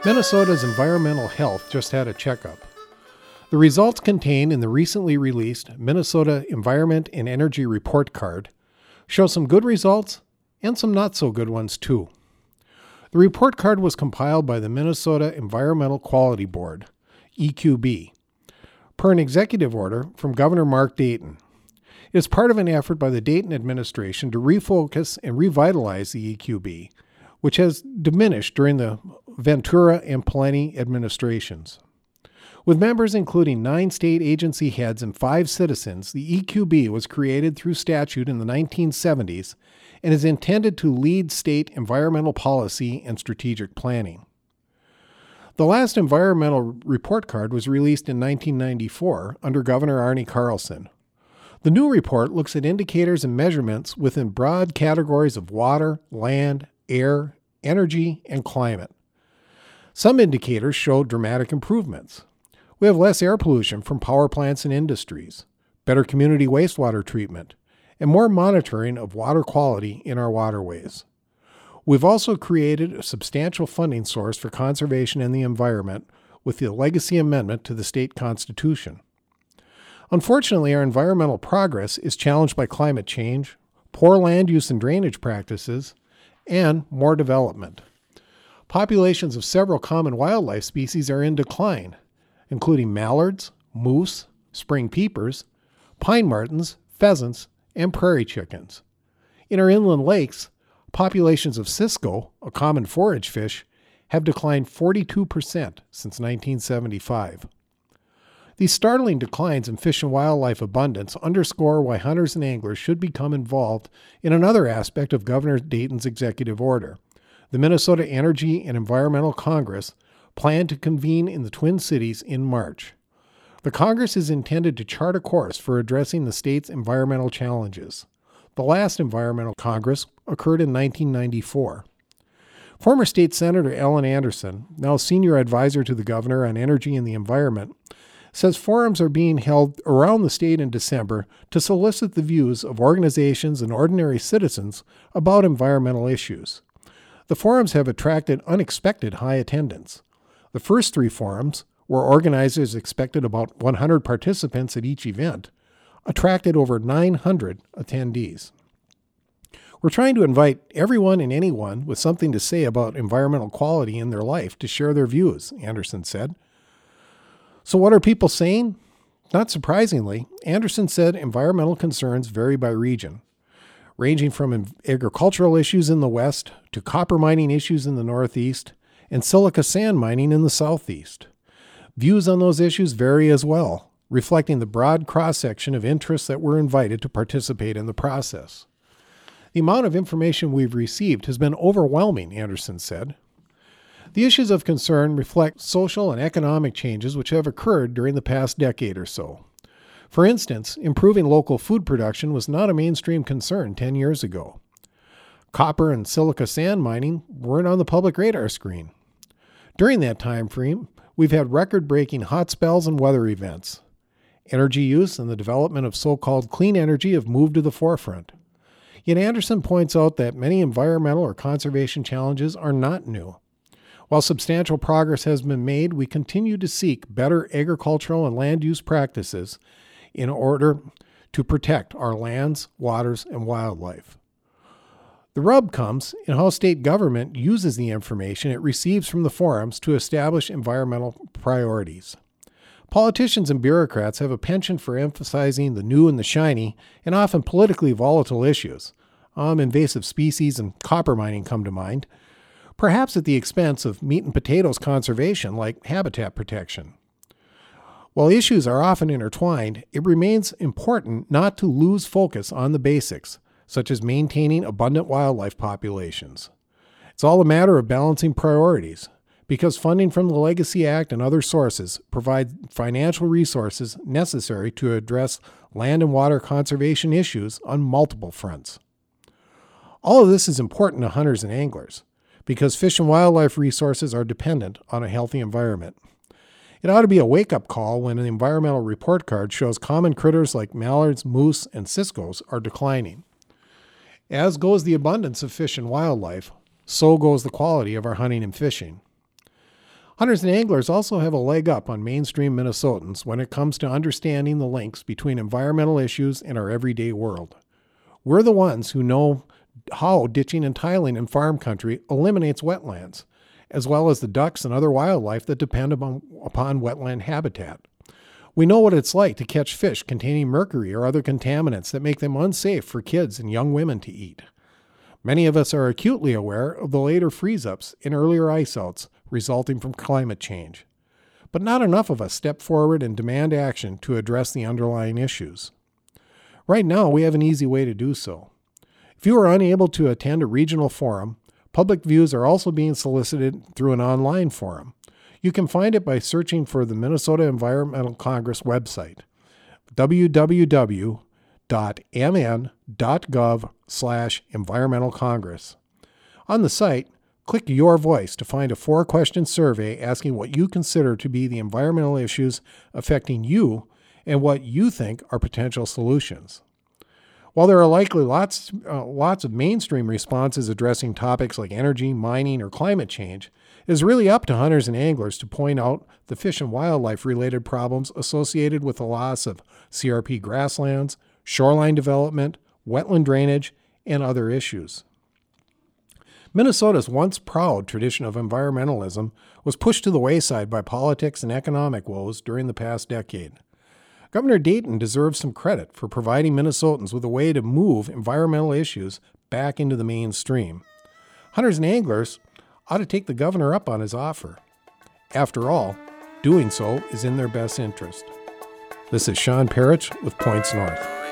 Minnesota's environmental health just had a checkup. The results contained in the recently released Minnesota Environment and Energy Report Card show some good results and some not so good ones too. The report card was compiled by the Minnesota Environmental Quality Board, EQB, per an executive order from Governor Mark Dayton. It is part of an effort by the Dayton administration to refocus and revitalize the EQB, which has diminished during the Ventura and Pawlenty administrations. With members including 9 state agency heads and 5 citizens, the EQB was created through statute in the 1970s and is intended to lead state environmental policy and strategic planning. The last environmental report card was released in 1994 under Governor Arne Carlson. The new report looks at indicators and measurements within broad categories of water, land, air, energy, and climate. Some indicators show dramatic improvements. We have less air pollution from power plants and industries, better community wastewater treatment, and more monitoring of water quality in our waterways. We've also created a substantial funding source for conservation and the environment with the Legacy Amendment to the state constitution. Unfortunately, our environmental progress is challenged by climate change, poor land use and drainage practices, and more development. Populations of several common wildlife species are in decline, including mallards, moose, spring peepers, pine martens, pheasants, and prairie chickens. In our inland lakes, populations of cisco, a common forage fish, have declined 42% since 1975. These startling declines in fish and wildlife abundance underscore why hunters and anglers should become involved in another aspect of Governor Dayton's executive order. The Minnesota Energy and Environmental Congress planned to convene in the Twin Cities in March. The Congress is intended to chart a course for addressing the state's environmental challenges. The last Environmental Congress occurred in 1994. Former State Senator Ellen Anderson, now Senior Advisor to the Governor on Energy and the Environment, says forums are being held around the state in December to solicit the views of organizations and ordinary citizens about environmental issues. The forums have attracted unexpected high attendance. The first 3 forums, where organizers expected about 100 participants at each event, attracted over 900 attendees. We're trying to invite everyone and anyone with something to say about environmental quality in their life to share their views, Anderson said. So what are people saying? Not surprisingly, Anderson said environmental concerns vary by region, ranging from agricultural issues in the west to copper mining issues in the northeast and silica sand mining in the southeast. Views on those issues vary as well, reflecting the broad cross-section of interests that were invited to participate in the process. The amount of information we've received has been overwhelming, Anderson said. The issues of concern reflect social and economic changes which have occurred during the past decade or so. For instance, improving local food production was not a mainstream concern 10 years ago. Copper and silica sand mining weren't on the public radar screen. During that time frame, we've had record-breaking hot spells and weather events. Energy use and the development of so-called clean energy have moved to the forefront. Yet Anderson points out that many environmental or conservation challenges are not new. While substantial progress has been made, we continue to seek better agricultural and land use practices in order to protect our lands, waters, and wildlife. The rub comes in how state government uses the information it receives from the forums to establish environmental priorities. Politicians and bureaucrats have a penchant for emphasizing the new and the shiny and often politically volatile issues. Invasive species and copper mining come to mind, perhaps at the expense of meat and potatoes conservation like habitat protection. While issues are often intertwined, it remains important not to lose focus on the basics, such as maintaining abundant wildlife populations. It's all a matter of balancing priorities, because funding from the Legacy Act and other sources provide financial resources necessary to address land and water conservation issues on multiple fronts. All of this is important to hunters and anglers, because fish and wildlife resources are dependent on a healthy environment. It ought to be a wake-up call when an environmental report card shows common critters like mallards, moose, and ciscos are declining. As goes the abundance of fish and wildlife, so goes the quality of our hunting and fishing. Hunters and anglers also have a leg up on mainstream Minnesotans when it comes to understanding the links between environmental issues and our everyday world. We're the ones who know how ditching and tiling in farm country eliminates wetlands, as well as the ducks and other wildlife that depend upon wetland habitat. We know what it's like to catch fish containing mercury or other contaminants that make them unsafe for kids and young women to eat. Many of us are acutely aware of the later freeze-ups and earlier ice-outs resulting from climate change. But not enough of us step forward and demand action to address the underlying issues. Right now, we have an easy way to do so. If you are unable to attend a regional forum, public views are also being solicited through an online forum. You can find it by searching for the Minnesota Environmental Congress website, www.mn.gov/environmentalcongress. On the site, click Your Voice to find a 4-question survey asking what you consider to be the environmental issues affecting you and what you think are potential solutions. While there are likely lots of mainstream responses addressing topics like energy, mining, or climate change, it is really up to hunters and anglers to point out the fish and wildlife-related problems associated with the loss of CRP grasslands, shoreline development, wetland drainage, and other issues. Minnesota's once proud tradition of environmentalism was pushed to the wayside by politics and economic woes during the past decade. Governor Dayton deserves some credit for providing Minnesotans with a way to move environmental issues back into the mainstream. Hunters and anglers ought to take the governor up on his offer. After all, doing so is in their best interest. This is Sean Parrish with Points North.